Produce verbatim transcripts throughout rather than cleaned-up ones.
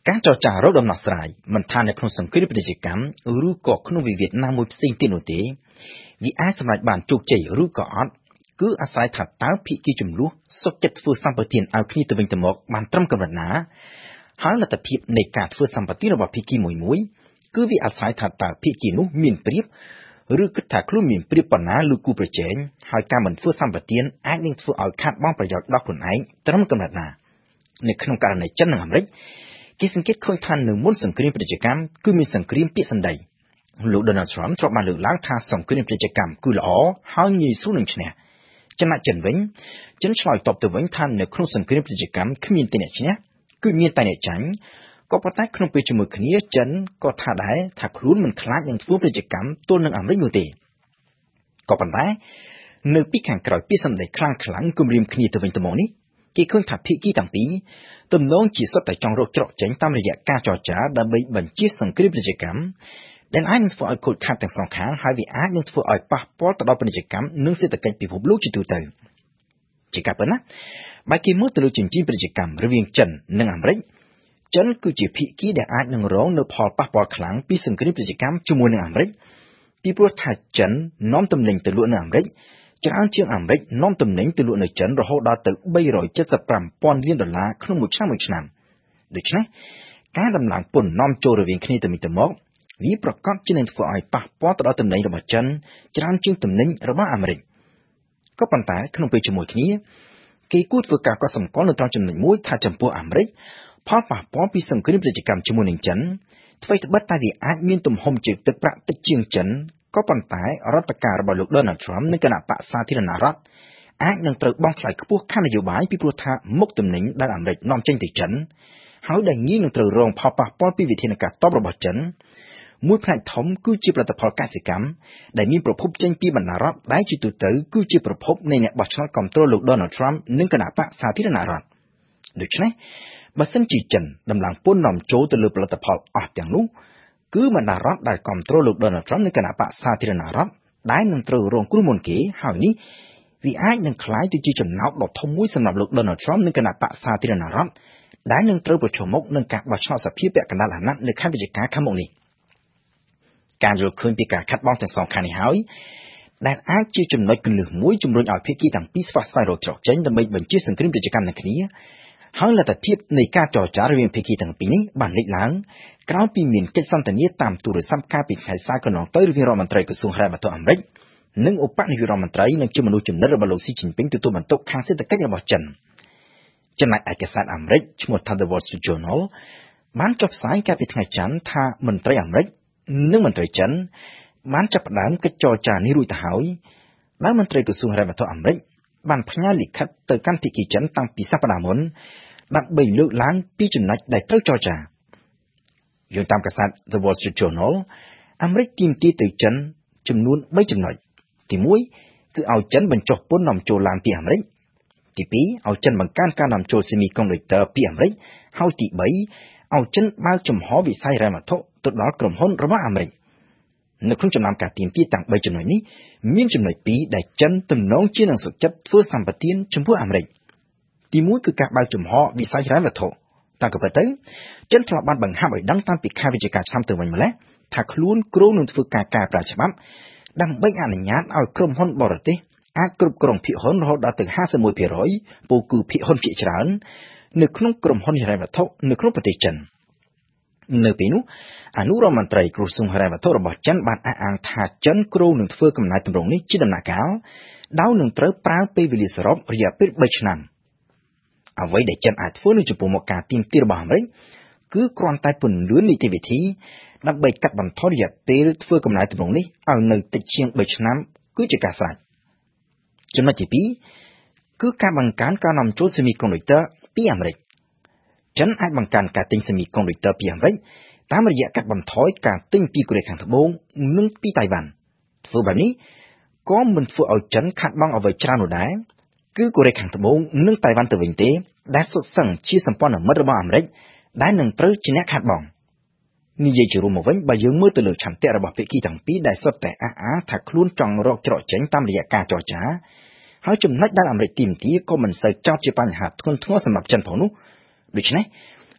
ការចរចារកដំណោះស្រាយមិនថានៅក្នុងសង្គមពាណិជ្ជកម្មឬក៏ក្នុងវិវាទណាមួយផ្សេងទៀតនោះទេវាអាចសម្រេចបានជោគជ័យឬក៏អត់គឺអាស្រ័យថាតើភាគីចំនួនសុខចិត្តធ្វើសម្បទានឲ្យគ្នាទៅវិញទៅមកបានត្រឹមកម្រិតណាហើយលទ្ធភាពនៃការធ្វើសម្បទានរបស់ភាគីមួយមួយគឺវាអាស្រ័យថាតើភាគីនោះមានប្រៀបឬគិតថាខ្លួនមានប្រៀបប៉ុណ្ណាឬគូប្រជែងហើយការមិនធ្វើសម្បទានអាចនឹងធ្វើឲ្យខាតបង់ប្រយោជន៍ដល់ខ្លួនឯងត្រឹមកម្រិតណានៅក្នុងករណីចិននិងអាមេរិកគេសង្កេតឃើញថានៅមុនសង្គ្រាមពាណិជ្ជកម្មគឺមានសង្គ្រាមពាក្យសម្ដីលោក Donald Trump ត្រូវបានលើកឡើងថាសង្គ្រាមពាណិជ្ជកម្មគឺល្អហើយងាយស្រួលនឹងឈ្នះចំណែកចិនវិញចិនឆ្លើយតបទៅវិញថានៅក្នុងសង្គ្រាមពាណិជ្ជកម្មគ្មានតែអ្នកឈ្នះគឺមានតែអ្នកចាញ់ក៏ប៉ុន្តែក្នុងពេលជាមួយគ្នាចិនក៏ថាដែរថាខ្លួនមិនខ្លាចនឹងធ្វើពាណិជ្ជកម្មទល់នឹងអាមេរិកនោះទេក៏ប៉ុន្តែនៅពីខាងក្រោយពាក្យសម្ដីខ្លាំងខ្លាំងគំរាមគ្នាទៅវិញទៅមកនេះគេឃើញថាភាគីទាំងពីរទំនងជាសុទ្ធតែចង់រកច្រកចេញតាមរយៈការចរចាដើម្បីបញ្ជាសង្គ្រាមពាណិជ្ជកម្មដែលអាចនឹងធ្វើឲ្យខូចខាតទាំងសងខាងហើយវាអាចនឹងធ្វើឲ្យប៉ះពាល់ទៅដល់ពាណិជ្ជកម្មនិងសេដ្ឋកិច្ចពិភពលោកជាទូទៅជាការពិតណាបើគេមើលទៅលើចិញ្ចៀនពាណិជ្ជកម្មរវាងចិននិងអាមេរិកចិនគឺជាភាគីដែលអាចនឹងរងនៅផលប៉ះពាល់ខ្លាំងពីសង្គ្រាមពាណិជ្ជកម្មជាមួយនឹងអាមេរិកពីព្រោះថាចិននាំទំនិញទៅលក់នៅអាមេរិកច្រើនជាងអាមេរិកនាំទំនិញទៅលក់នៅចិនរហូតដល់ទៅបីរយចិតសិបប្រាំពាន់លានដុល្លារក្នុងមួយឆ្នាំមួយឆ្នាំដូច្នេះការដំឡើងពន្ធនាំចូលរវាងគ្នាទៅវិញទៅមកវាប្រកាសជានឹងធ្វើឲ្យប៉ះពាល់ទៅដល់ទំនិញរបស់ចិនច្រើនជាងទំនិញរបស់អាមេរិកក៏ប៉ុន្តែក្នុងពេលជាមួយគ្នាគេគួរធ្វើការកត់សម្គាល់នៅត្រង់ចំណុចមួយថាចំពោះអាមេរិកផលប៉ះពាល់ពីសង្គ្រាមពាណិជ្ជកម្មជាមួយនឹងចិនអ្វីត្បិតតែវាអាចមានទំហំជាទឹកប្រាក់តិចជាងចិនក៏ប៉ុន្តែរដ្ឋការរបស់លោក Donald Trump និងគណៈបកសាធារណរដ្ឋអាចនឹងត្រូវបង់ថ្លៃខ្ពស់ខាងនយោបាយពីព្រោះថាមុខទំនិញដែលអាមេរិកនាំចេញទៅចិនហើយដែលងាយនឹងត្រូវរងផលប៉ះពាល់ពីវិធានការតបរបស់ចិនមួយផ្នែកធំគឺជាផលិតផលកសិកម្មដែលមានប្រភពចេញពីបណ្ដារដ្ឋដែលជាទូទៅគឺជាប្រភពនៃអ្នកបោះឆ្នោតគ្រប់គ្រងលោក Donald Trump និងគណៈបកសាធារណរដ្ឋដូច្នេះបើសិនជាចិនដំឡើងពន្ធនាំចូលទៅលើផលិតផលអស់ទាំងនោះគឺបណ្ដារដ្ឋដែលគ្រប់គ្រងលោក Donald Trump និងគណៈបកសាធារណរដ្ឋដែលនឹងត្រូវរងគ្រោះមុនគេហើយនេះវាអាចនឹងក្លាយទៅជាចំណោទដ៏ធំមួយសម្រាប់លោក Donald Trump និងគណៈបកសាធារណរដ្ឋដែលនឹងត្រូវប្រឈមមុខនឹងការបោះឆ្នោតសភាពាក់កណ្ដាលអាណត្តិនៅខែវិច្ឆិកាខាងមុខនេះការយល់ឃើញពីការខាត់បងទាំងសងខាងនេះហើយដែលអាចជាចំណុចគន្លឹះមួយជំរុញឲ្យភាគីទាំងពីរស្វះស្វែងរកច្រកចេញដើម្បីបញ្ជាសង្គ្រាមពាណិជ្ជកម្មនឹងគ្នាហើយលទ្ធភាពនៃការចរចារវាងភាគីទាំងពីរនេះបានលេចឡើងក្រោយពីមានកិច្ចសន្ទនាតាមទូរស័ព្ទកាលពីថ្ងៃសៅរ៍កន្លងទៅរវាងរដ្ឋមន្ត្រីក្រសួងហិរញ្ញវត្ថុអាមេរិកនិងឧបនាយករដ្ឋមន្ត្រីនិងជាមនុស្សចំណិតរបស់លោកស៊ីជីនពីងទទួលបន្ទុកខាងសេដ្ឋកិច្ចរបស់ចិនចំណែកឯកាសែតអាមេរិកឈ្មោះថា The Wall Street Journal បានចុះផ្សាយកាលពីថ្ងៃច័ន្ទថាមន្ត្រីអាមេរិកនិងមន្ត្រីចិនបានចាប់ផ្ដើមកិច្ចចរចានេះរួចទៅហើយដោយមន្ត្រីក្រសួងហិរញ្ញវត្ថុអាមេរិកបានផ្ញើលិខិតទៅកាន់ភាគីចិនតាំងពីសប្តាហ៍មុនដើម្បីលើកឡើងពីចំណុចដែលត្រូវចរចាយោងតាមកាសែត The Wall Street Journal អាមេរិកទាមទារទៅចិនចំនួនបីចំណុចទីមួយគឺឲ្យចិនបញ្ចុះពន្ធនាំចូលឡានពីអាមេរិកទីពីរឲ្យចិនបង្កើនការនាំចូល Semiconductor ពីអាមេរិកហើយទីបីឲ្យចិនបើកចំហវិស័យហិរញ្ញវត្ថុទៅដល់ក្រុមហ៊ុនរបស់អាមេរិកនៅក្នុងចំណោមការទាមទារទាំងបីចំណុចនេះមានចំណុចពីរដែលចិនទំនងជានឹងសុខចិត្តធ្វើសម្បទានចំពោះអាមេរិកទីមួយគឺការបើកចំហវិស័យហិរញ្ញវត្ថុតាមក៏ពិតទៅចិនធ្លាប់បានបង្ហាប់ឲ្យដឹងតាំងពីខែវិច្ឆិកាឆ្នាំទៅវិញម្ល៉េះថាខ្លួនគ្រោងនឹងធ្វើការកែប្រែច្បាប់ដើម្បីអនុញ្ញាតឲ្យក្រុមហ៊ុនបរទេសអាចគ្រប់គ្រងភាគហ៊ុនរហូតដល់ទៅห้าสิบเอ็ดភាគរយពោលគឺភាគហ៊ុនភាគច្រើននៅក្នុងក្រុមហ៊ុនហិរញ្ញវត្ថុនៅក្នុងប្រទេសចិននៅពេលនោះអនុរដ្ឋមន្ត្រីក្រសួងហិរញ្ញវត្ថុរបស់ចិនបានអះអាងថាចិនគ្រោងនឹងធ្វើកំណែទម្រង់នេះជាដំណាក់កាលដោយនឹងត្រូវប្រើពេលវេលាសរុបរយៈពេលបីឆ្នាំអ្វីដែលចិនអាចធ្វើនៅចំពោះមុខការទាមទាររបស់អាមេរិកគឺគ្រាន់តែពន្លឿននីតិវិធីដើម្បីកាត់បន្ថយរយៈពេលធ្វើកំណែទម្រង់នេះឲ្យនៅតិចជាងបីឆ្នាំគឺជាការស្រេចចំណុចទីពីរគឺការបង្កើនការនាំចូល Semiconductor ពីអាមេរិកចិនអាចបង្កើនការទិញ Semiconductor ពីអាមេរិកតាមរយៈកាត់បន្ថយការទិញពីកូរ៉េខាងត្បូងនិងពីតៃវ៉ាន់ធ្វើបែបនេះក៏មិនធ្វើឲ្យចិនខាត់បង់អ្វីច្រើននោះដែរគឺកូរ៉េខាងត្បូងនិងតៃវ៉ាន់ទៅវិញទេដែលសុទ្ធសឹងជាសម្ព័ន្ធមិត្តរបស់អាមេរិកដែលនឹងត្រូវជាអ្នកខាត់បង់និយាយជារួមមកវិញបើយើងមើលទៅលើឆន្ទៈរបស់ភាគីទាំងពីរដែលសុទ្ធតែអះអាងថាខ្លួនចង់រកច្រកចេញតាមរយៈការចរចាហើយចំណុចដែលអាមេរិកទាមទារក៏មិនសូវចោទជាបញ្ហាធ្ងន់ធ្ងរសម្រាប់ចិនផងនោះដូច្នេះ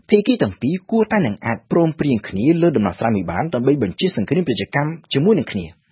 ភាគីទាំងពីរគួរតែនឹងអាចព្រមព្រៀងគ្នាលើដំណោះស្រាយមួយបានដើម្បីបញ្ជាសង្គ្រាមពាណិជ្ជកម្មជាមួយនឹងគ្នា